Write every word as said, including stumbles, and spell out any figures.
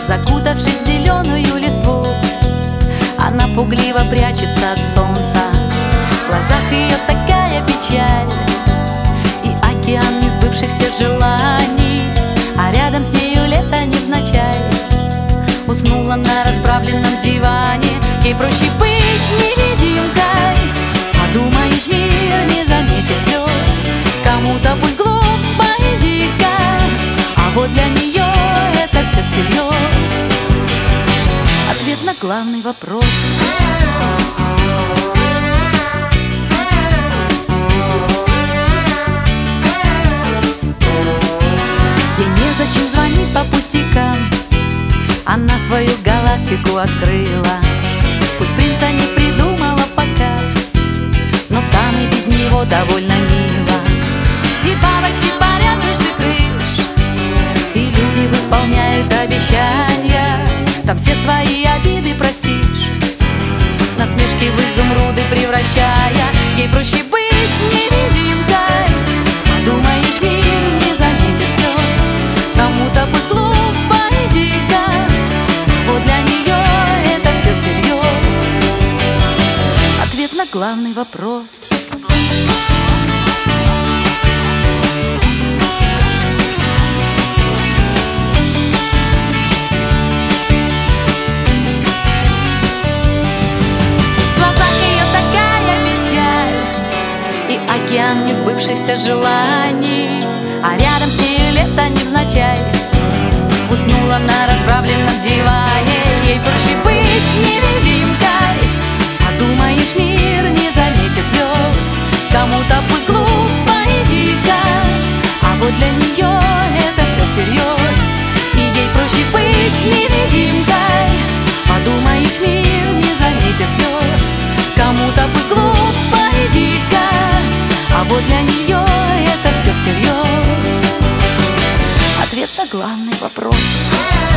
закутавшись в зеленую листву. Она пугливо прячется от солнца, в глазах ее такая печаль и океан несбывшихся желаний, а рядом с нею лето невзначай. Уснула на расправленном диване, ей проще быть невидимкой. Подумаешь, мир не заметит слез, кому-то пусть глупо и дико, а вот для нее это все всерьез. Ответ на главный вопрос. Ей незачем звонить по пустякам, она свою галактику открыла. Пусть принца не придумала пока, но там и без него довольно мило. И бабочки парят выше крыш, и люди выполняют обещания. Там все свои обиды простишь, насмешки в изумруды превращая. Ей проще быть невидимкой. Подумаешь, мир не заметит слез, кому-то пусть глупо и дико, вот для нее это все всерьез. Ответ на главный вопрос. Океан несбывшихся желаний, а рядом с нею лето невзначай. Уснула на расправленном диване, ей проще быть невидимкой. Подумаешь, мир не заметит слез, кому-то пусть глупо и дико, а вот для нее это все всерьез. И ей проще быть невидимкой. Подумаешь, мир не заметит слез, кому-то пусть глупо и дико, а вот для нее это все всерьез. Ответ на главный вопрос.